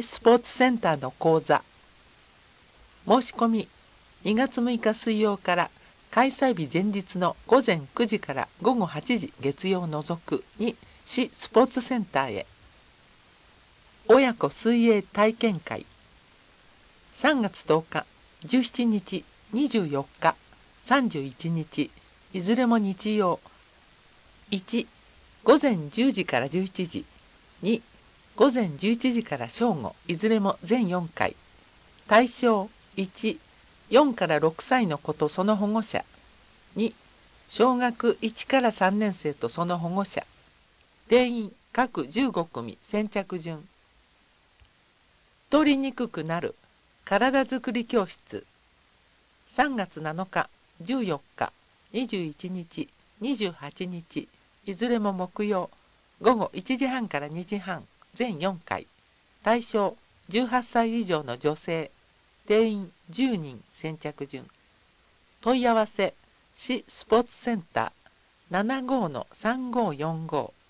市スポーツセンターの講座。申し込み2月6日水曜から開催日前日の午前9時から午後8時月曜を除くに市スポーツセンターへ。親子水泳体験会。3月10日、17日、24日、31日、いずれも日曜。1、午前10時から11時。2、午前11時から正午、いずれも全4回。対象1、4から6歳の子とその保護者。2、小学1から3年生とその保護者。定員各15組先着順。太りにくくなる体づくり教室。3月7日、14日、21日、28日、いずれも木曜、午後1時半から2時半、全4回。対象18歳以上の女性。定員10人先着順。問い合わせ市スポーツセンター 75-3545